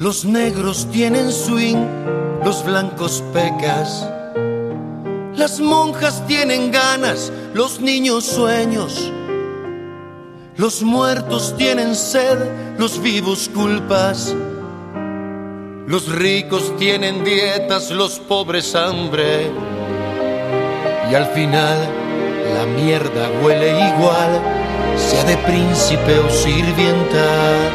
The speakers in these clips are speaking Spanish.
Los negros tienen swing, los blancos pecas. Las monjas tienen ganas, los niños sueños. Los muertos tienen sed, los vivos culpas. Los ricos tienen dietas, los pobres hambre. Y al final la mierda huele igual, sea de príncipe o sirvienta.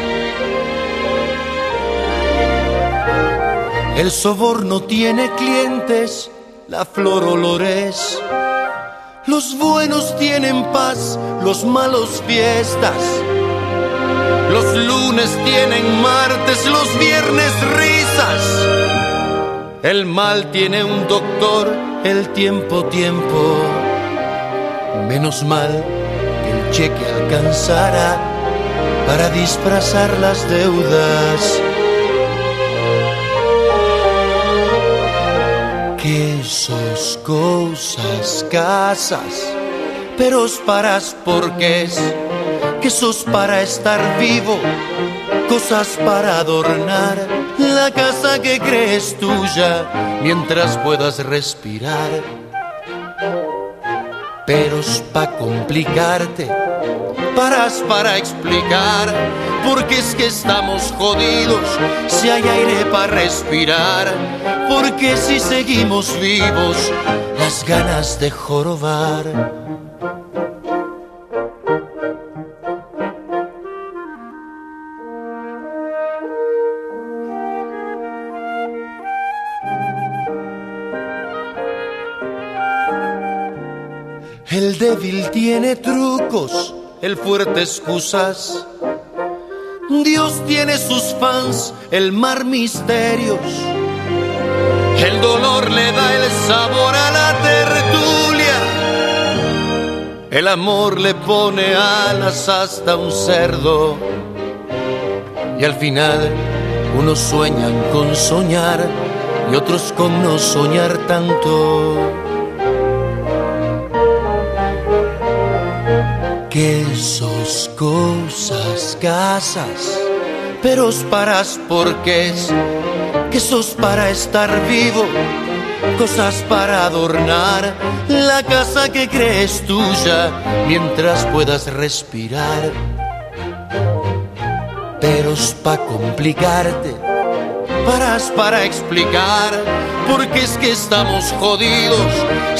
El soborno tiene clientes, la flor olores. Los buenos tienen paz, los malos fiestas. Los lunes tienen martes, los viernes risas. El mal tiene un doctor, el tiempo, tiempo. Menos mal que el cheque alcanzará para disfrazar las deudas. Quesos, cosas, casas, peros paras porqués. Quesos para estar vivo, cosas para adornar la casa que crees tuya mientras puedas respirar. Peros pa' complicarte, paras para explicar, porque es que estamos jodidos si hay aire para respirar, porque si seguimos vivos las ganas de jorobar. El débil tiene trucos, el fuerte excusas. Dios tiene sus fans, el mar misterios. El dolor le da el sabor a la tertulia. El amor le pone alas hasta un cerdo. Y al final unos sueñan con soñar y otros con no soñar tanto. Quesos, cosas, casas, peros paras porqués. Quesos para estar vivo, cosas para adornar la casa que crees tuya mientras puedas respirar. Peros pa' complicarte, paras para explicar, porque es que estamos jodidos